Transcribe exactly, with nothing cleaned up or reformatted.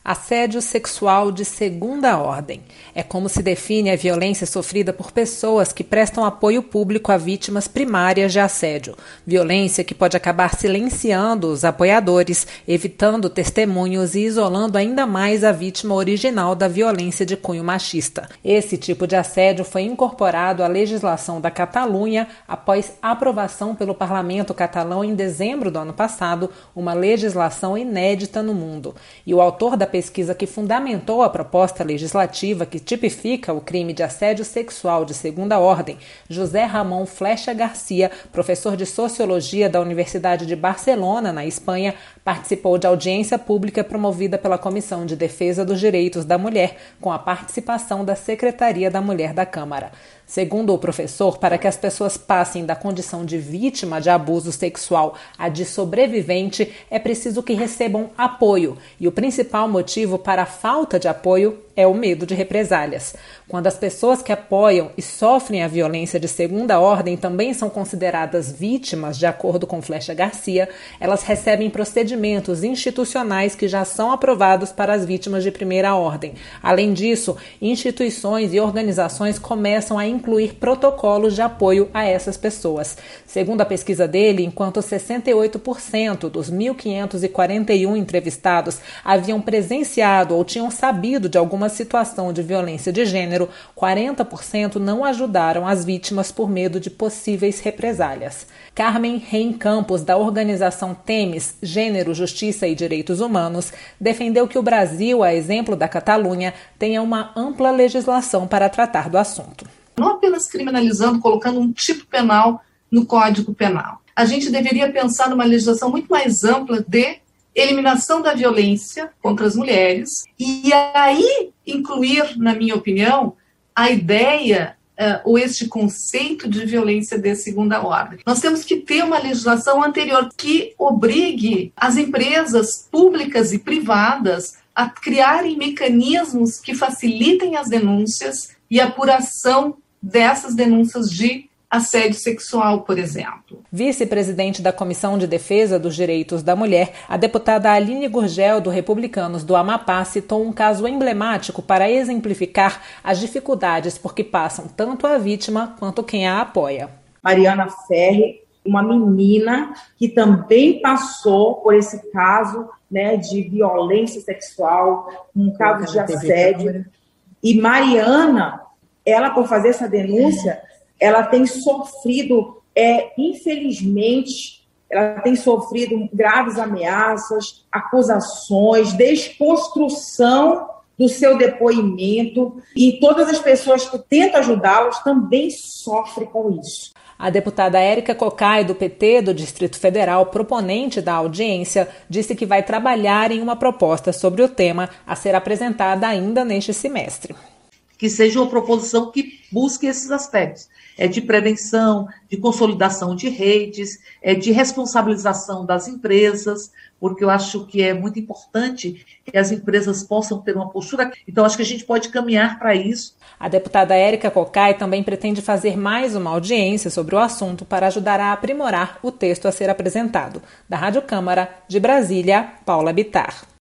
Assédio sexual de segunda ordem. É como se define a violência sofrida por pessoas que prestam apoio público a vítimas primárias de assédio. Violência que pode acabar silenciando os apoiadores, evitando testemunhos e isolando ainda mais a vítima original da violência de cunho machista. Esse tipo de assédio foi incorporado à legislação da Catalunha após a aprovação pelo parlamento catalão em dezembro do ano passado, uma legislação inédita no mundo. E o autor da pesquisa que fundamentou a proposta legislativa que tipifica o crime de assédio sexual de segunda ordem, José Ramon Flecha Garcia, professor de Sociologia da Universidade de Barcelona, na Espanha, participou de audiência pública promovida pela Comissão de Defesa dos Direitos da Mulher, com a participação da Secretaria da Mulher da Câmara. Segundo o professor, para que as pessoas passem da condição de vítima de abuso sexual à de sobrevivente, é preciso que recebam apoio. E o principal motivo para a falta de apoio é o medo de represálias. Quando as pessoas que apoiam e sofrem a violência de segunda ordem também são consideradas vítimas, de acordo com Flecha Garcia, elas recebem procedimentos institucionais que já são aprovados para as vítimas de primeira ordem. Além disso, instituições e organizações começam a incluir protocolos de apoio a essas pessoas. Segundo a pesquisa dele, enquanto sessenta e oito por cento dos mil quinhentos e quarenta e um entrevistados haviam presenciado ou tinham sabido de alguma situação de violência de gênero, quarenta por cento não ajudaram as vítimas por medo de possíveis represálias. Carmen Reim Campos, da organização Temis, Gênero, Justiça e Direitos Humanos, defendeu que o Brasil, a exemplo da Catalunha, tenha uma ampla legislação para tratar do assunto. Não apenas criminalizando, colocando um tipo penal no Código Penal. A gente deveria pensar numa legislação muito mais ampla de eliminação da violência contra as mulheres e aí incluir, na minha opinião, a ideia uh, ou este conceito de violência de segunda ordem. Nós temos que ter uma legislação anterior que obrigue as empresas públicas e privadas a criarem mecanismos que facilitem as denúncias e a apuração dessas denúncias de assédio sexual, por exemplo. Vice-presidente da Comissão de Defesa dos Direitos da Mulher, a deputada Aline Gurgel, do Republicanos do Amapá, citou um caso emblemático para exemplificar as dificuldades por que passam tanto a vítima quanto quem a apoia. Mariana Ferri, uma menina que também passou por esse caso, né, de violência sexual, um caso de assédio. E Mariana, ela, por fazer essa denúncia, ela tem sofrido, é, infelizmente, ela tem sofrido graves ameaças, acusações, desconstrução do seu depoimento, e todas as pessoas que tentam ajudá-los também sofrem com isso. A deputada Érica Cocai, do P T do Distrito Federal, proponente da audiência, disse que vai trabalhar em uma proposta sobre o tema a ser apresentada ainda neste semestre. Que seja uma proposição que busque esses aspectos. É de prevenção, de consolidação de redes, é de responsabilização das empresas, porque eu acho que é muito importante que as empresas possam ter uma postura. Então, acho que a gente pode caminhar para isso. A deputada Érica Cocai também pretende fazer mais uma audiência sobre o assunto para ajudar a aprimorar o texto a ser apresentado. Da Rádio Câmara, de Brasília, Paula Bittar.